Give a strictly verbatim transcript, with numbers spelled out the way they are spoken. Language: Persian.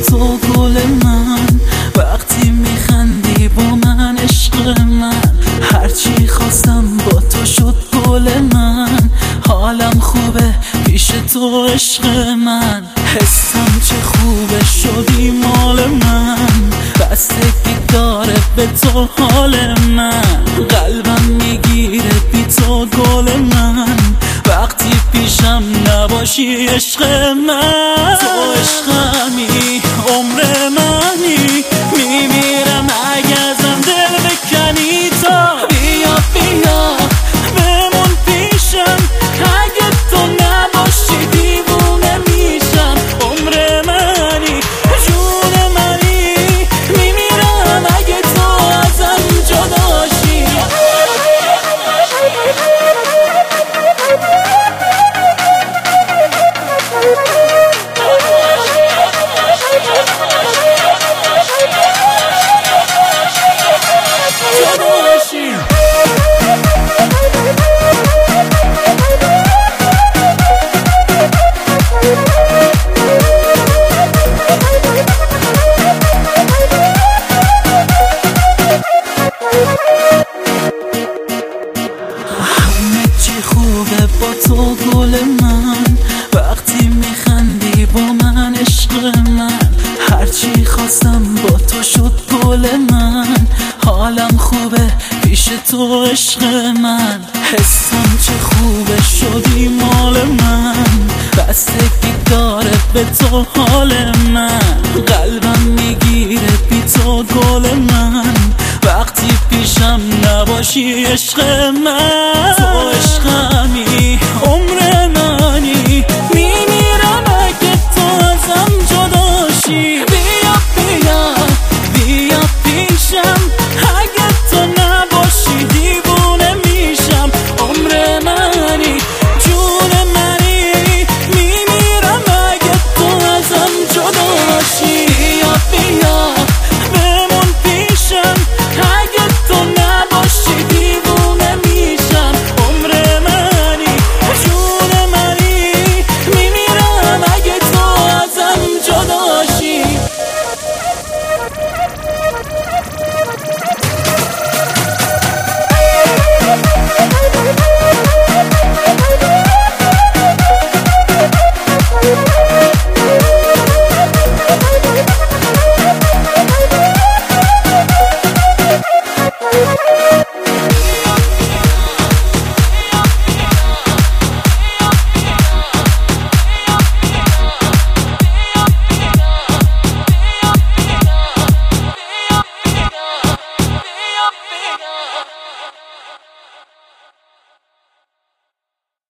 تو گل من، وقتی میخندی با من عشق من، هرچی خواستم با تو شد گل من. حالم خوبه پیش تو عشق من، حسم چه خوبه شدی مال من، بستگی داره به تو حال من. قلبم میگیره بی تو گل من، وقتی پیشم نباشی عشق من. تو عشقمی عمر منی، میمیرم اگه ازم دل بکنی. تا بیا بیا بمون پیشم، اگه تو نباشی دیوونه میشم. عمر منی جون منی، میمیرم اگه تو ازم جداشی. خوبه با تو گل من، وقتی میخندی با من عشق من، هرچی خواستم با تو شد گل من. حالم خوبه پیش تو عشق من، حسم چه خوبه شدی مال من، بستگی داره به تو حال من. قلبم میگیره بی تو گل من، وقتی پیشم نباشی عشق من. تو عشقم